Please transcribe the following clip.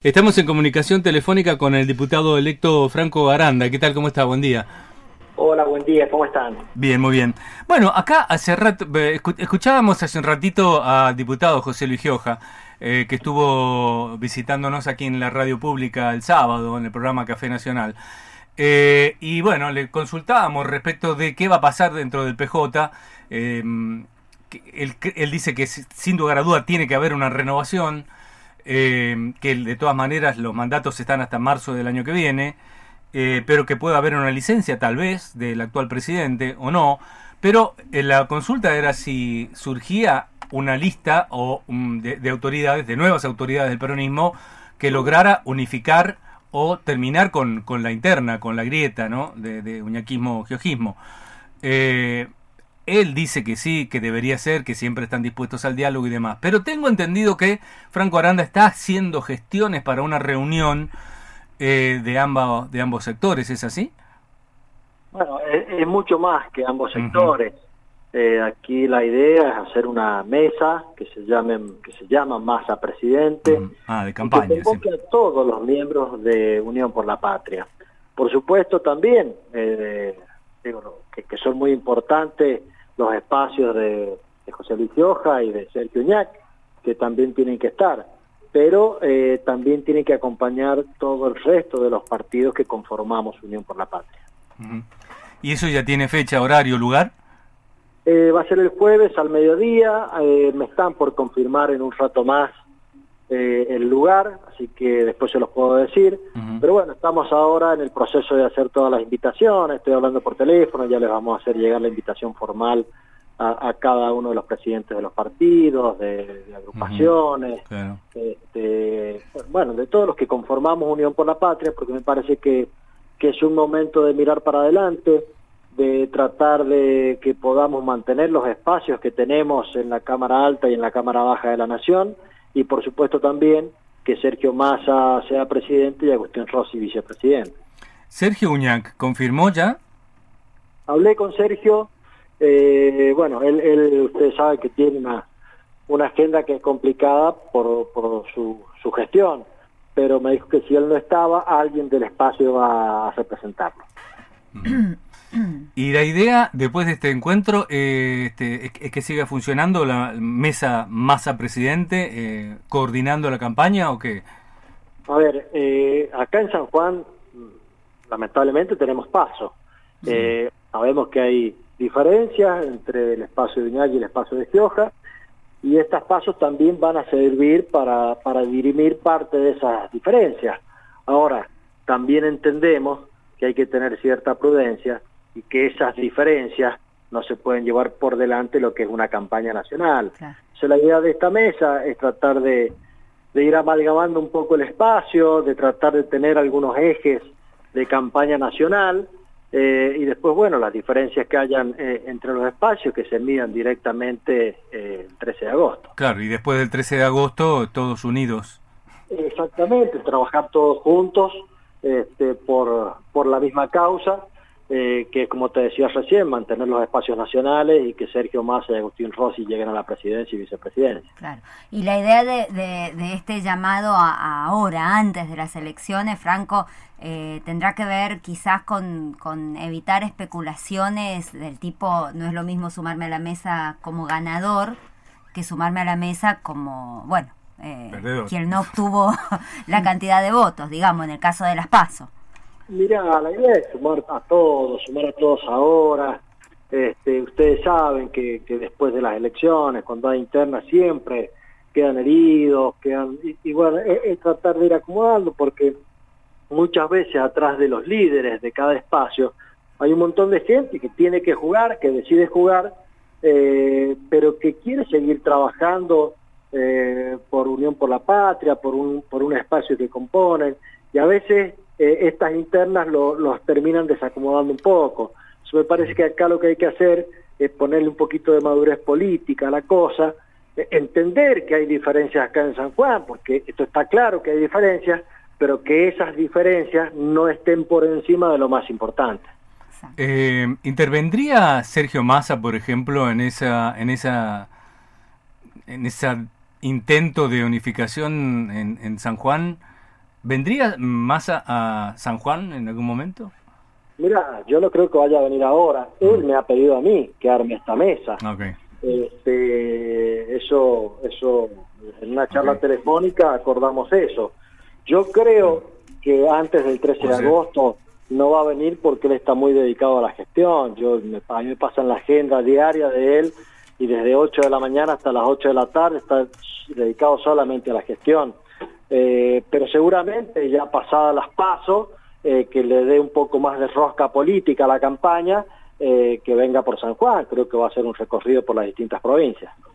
Estamos en comunicación telefónica con el diputado electo Franco Aranda. ¿Qué tal? ¿Cómo está? Buen día. Hola, buen día. ¿Cómo están? Bien, muy bien. Bueno, acá hace rato, escuchábamos hace un ratito al diputado José Luis Gioja, que estuvo visitándonos aquí en la radio pública el sábado, en el programa Café Nacional. Y bueno, le consultábamos respecto de qué va a pasar dentro del PJ. Él dice que sin lugar a duda tiene que haber una renovación. Que de todas maneras los mandatos están hasta marzo del año que viene, pero que pueda haber una licencia tal vez del actual presidente o no, pero la consulta era si surgía una lista de autoridades, de nuevas autoridades del peronismo, que lograra unificar o terminar con la interna, con la grieta, ¿no? de uñaquismo-giojismo. Él dice que sí, que debería ser, que siempre están dispuestos al diálogo y demás. Pero tengo entendido que Franco Aranda está haciendo gestiones para una reunión de ambos sectores, ¿es así? Bueno, es mucho más que ambos sectores. Aquí la idea es hacer una mesa que se llama Masa Presidente, de campaña, y que convoque a todos los miembros de Unión por la Patria. Por supuesto también, que son muy importantes los espacios de José Luis Gioja y de Sergio Uñac, que también tienen que estar, pero también tienen que acompañar todo el resto de los partidos que conformamos Unión por la Patria. ¿Y eso ya tiene fecha, horario, lugar? Va a ser el jueves al mediodía, me están por confirmar en un rato más el lugar, así que después se los puedo decir, pero bueno, estamos ahora en el proceso de hacer todas las invitaciones, estoy hablando por teléfono, ya les vamos a hacer llegar la invitación formal a cada uno de los presidentes de los partidos, de agrupaciones, Claro. Bueno, de todos los que conformamos Unión por la Patria, porque me parece que es un momento de mirar para adelante, de tratar de que podamos mantener los espacios que tenemos en la Cámara Alta y en la Cámara Baja de la Nación, y por supuesto también que Sergio Massa sea presidente y Agustín Rossi vicepresidente. ¿Sergio Uñac confirmó ya? Hablé con Sergio, bueno, él usted sabe que tiene una agenda que es complicada por su gestión, pero me dijo que si él no estaba, alguien del espacio va a representarlo. Y la idea, después de este encuentro, es que siga funcionando la mesa Massa Presidente, coordinando la campaña, ¿o qué? A ver, acá en San Juan, lamentablemente tenemos PASO. Sabemos que hay diferencias entre el espacio de Uñac y el espacio de Gioja, y estas PASOs también van a servir para dirimir parte de esas diferencias. Ahora, también entendemos que hay que tener cierta prudencia y que esas diferencias no se pueden llevar por delante lo que es una campaña nacional. Claro. Entonces, la idea de esta mesa es tratar de ir amalgamando un poco el espacio, de tratar de tener algunos ejes de campaña nacional, y después, bueno, las diferencias que hayan entre los espacios que se midan directamente el 13 de agosto. Claro, y después del 13 de agosto, todos unidos. Exactamente, trabajar todos juntos por la misma causa, que como te decía recién, mantener los espacios nacionales y que Sergio Massa y Agustín Rossi lleguen a la presidencia y vicepresidencia. Claro. Y la idea de este llamado ahora, antes de las elecciones, Franco, tendrá que ver quizás con evitar especulaciones del tipo, no es lo mismo sumarme a la mesa como ganador que sumarme a la mesa como, bueno, quien no obtuvo la cantidad de votos, digamos, en el caso de las PASO. Mirá, la idea es sumar a todos ahora. Ustedes saben que después de las elecciones, cuando hay internas, siempre quedan heridos, y bueno, es tratar de ir acomodando, porque muchas veces atrás de los líderes de cada espacio hay un montón de gente que tiene que jugar, que decide jugar, pero que quiere seguir trabajando por Unión por la Patria, por un espacio que componen, y a veces estas internas los terminan desacomodando un poco. Eso me parece que acá lo que hay que hacer es ponerle un poquito de madurez política a la cosa, entender que hay diferencias acá en San Juan, porque esto está claro que hay diferencias, pero que esas diferencias no estén por encima de lo más importante. ¿Intervendría Sergio Massa, por ejemplo, en esa intento de unificación en San Juan ¿Vendría más a San Juan en algún momento? Mira, yo no creo que vaya a venir ahora. Él me ha pedido a mí que arme esta mesa. Okay. Eso, en una charla telefónica acordamos eso. Yo creo que antes del 13 de agosto no va a venir porque él está muy dedicado a la gestión. A mí me pasan la agenda diaria de él y desde 8 de la mañana hasta las 8 de la tarde está dedicado solamente a la gestión. Pero seguramente ya pasadas las PASO, que le dé un poco más de rosca política a la campaña, que venga por San Juan. Creo que va a ser un recorrido por las distintas provincias.